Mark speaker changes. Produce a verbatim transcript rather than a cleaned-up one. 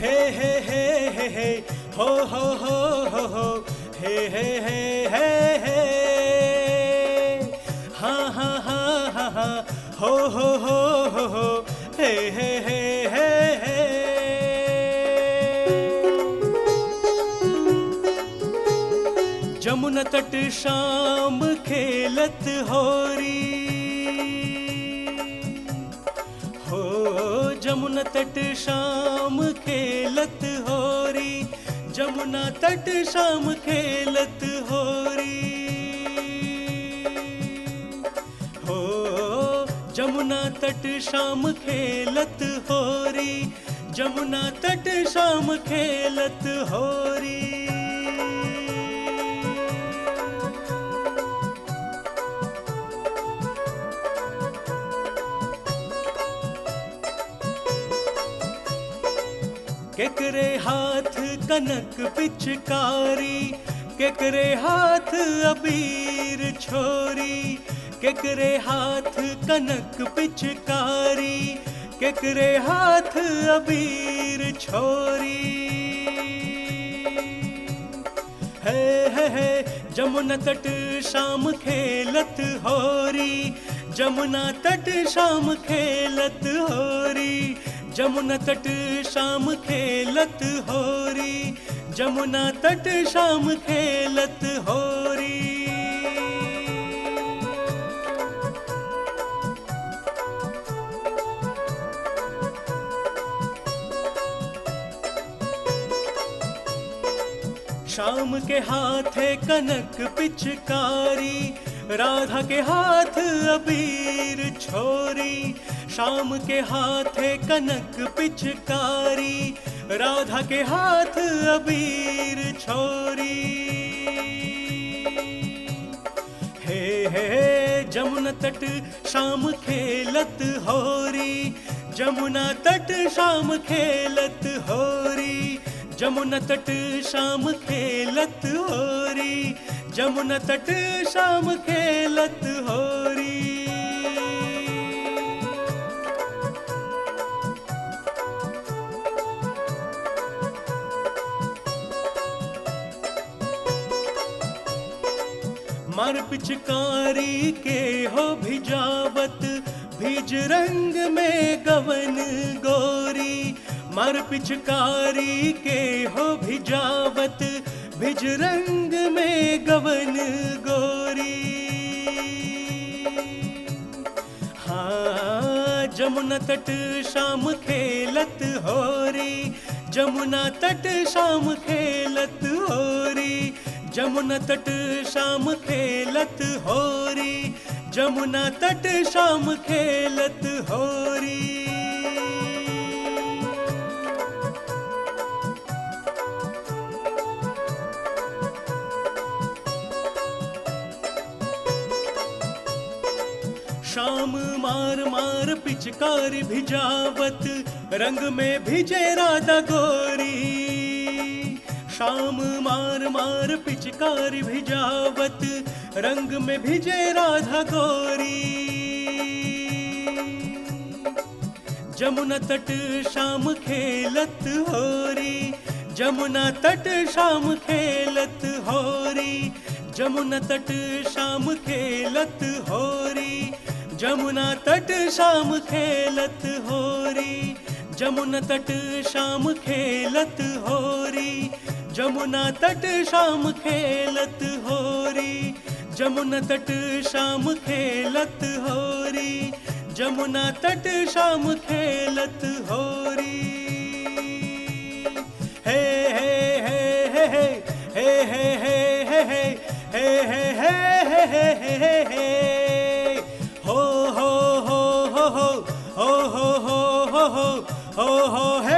Speaker 1: हे हे हे हे हे हो हो हो हो हो हे हे हे हे हे हा हा हा हा हा हो हो हो हो हो हे हे हे हे हे जमुना तट शाम खेलत होरी हो जमुना तट शाम खेलत होरी जमुना तट शाम खेलत होरी हो जमुना तट शाम खेलत होरी जमुना तट शाम खेलत होरी केकरे हाथ कनक पिचकारी केकरे हाथ अबीर छोरी केकरे हाथ कनक पिचकारी केकरे हाथ अबीर छोरी है है है जमुना तट शाम खेलत होरी जमुना तट शाम खेलत होरी जमुना तट शाम खेलत होरी जमुना तट शाम खेलत होरी शाम के हाथे कनक पिचकारी राधा के हाथ अबीर छोरी शाम के हाथे कनक पिचकारी राधा के हाथ अबीर छोरी हे हे जमुना तट शाम खेलत होरी जमुना तट शाम खेलत होरी जमुना तट शाम खेलत होरी जमुना तट शाम खेलत होरी मार पिचकारी के हो भिजावत भीज रंग में गवन गोरी मार पिचकारी के हो भिजावत भिज रंग में गवन गोरी हाँ जमुना तट शाम खेलत होरी जमुना तट शाम खेलत होरी जमुना तट शाम खेलत होरी जमुना तट शाम खेलत होरी शाम मार मार पिचकारी भिजावत रंग में भिजे राधा गोरी शाम मार मार पिचकारी भिजावत रंग में भिजे राधा गोरी जमुना तट शाम खेलत होरी जमुना तट शाम खेलत होरी जमुना तट शाम खेलत होरी जमुना तट शाम खेलत होरी जमुना तट शाम खेलत होरी जमुना तट शाम खेलत होरी जमुना तट शाम खेलत होरी जमुना तट शाम खेलत होरी हे हे हे हे हे हे हे हे हे हे हे हे हे हे हे हे हो हो हो हो हो हो हो हो हो हो हो